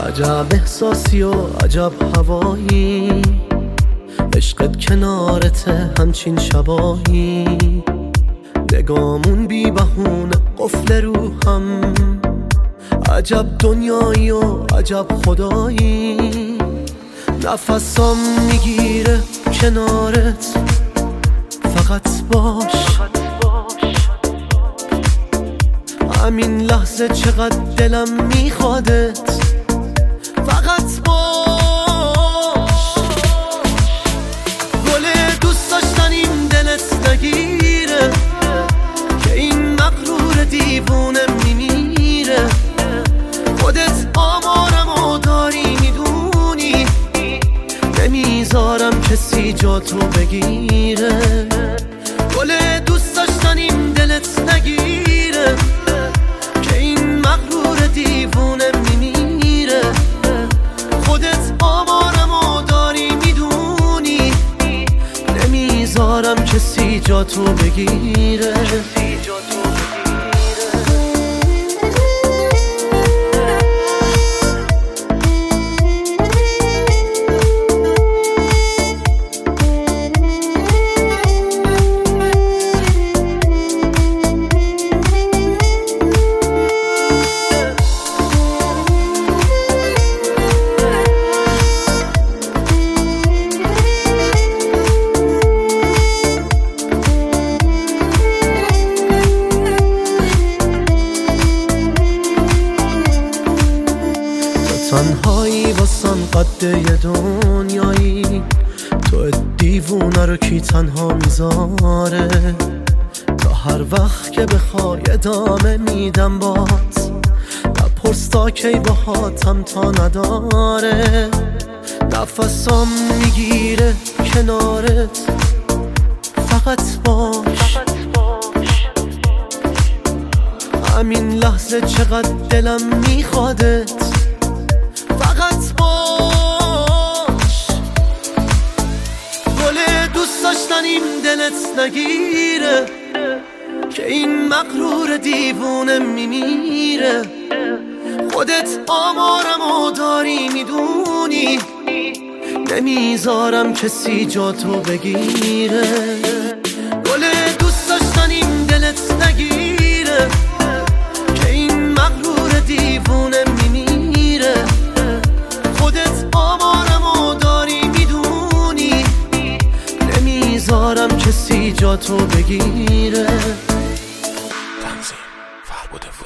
عجب احساسی و عجب هوایی، عشقت کنارته همچین شبایی، نگامون بی بهونه قفل روحم، عجب دنیایی و عجب خدایی، نفسام میگیره کنارت، فقط باش همین لحظه چقدر دلم میخوادت، فقط باش. گل دوست داشتنیم دلت نگیره که این مغرور دیوونه میمیره، خودت آمارمو داری میدونی، نمیذارم کسی جا تو بگیره. گل دوست داشتنیم دلت نگیره که این مغرور دیوونه میمیره، خودت آمارمو داری میدونی، نمیذارم کسی جا تو بگیره. تنهایی واسم قد یه دنیایی، تو دیوونه رو کی تنها میذاره، تا هر وقت که بخوای ادامه میدم بات، نپرس تا کی باهاتم تا نداره، نفسام میگیره کنارت، فقط باش همین لحظه چقدر دلم میخوادت، فقط باش. گل دوست داشتنیم دلت نگیره که این مغرور دیوونه میمیره، خودت آمارمو داری میدونی، نمیذارم کسی جا تو بگیره. گل دوست داشتنیم دلت نگیره که این مغرور دیوونه میمیره، خودت آمارمو داری میدونی، نمیذارم کسی جا تو بگیره. تنظیم فربود